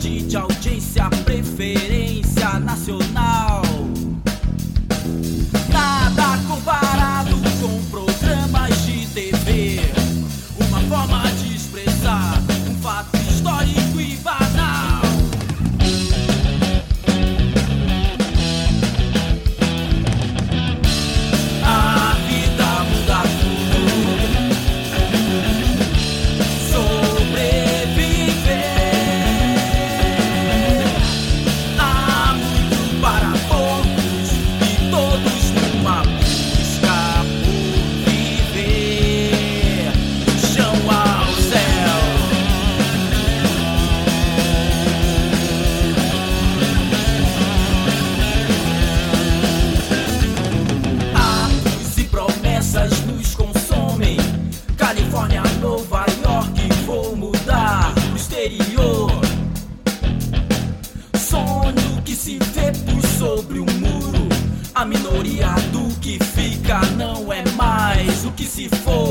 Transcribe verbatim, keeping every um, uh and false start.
recorde de audiência, preferência nacional. Nada comparado com programas de T V. Uma forma de expressar um fato histórico e banal. A vida muda tudo. Sobreviver. Há muito para poucos e todos numa busca por viver. Chão ao céu. Atos e promessas nos consomem. Califórnia, Nova York, vou mudar pro exterior. Sonho que se vê por sobre o muro. A minoria do que fica não é mais o que se for.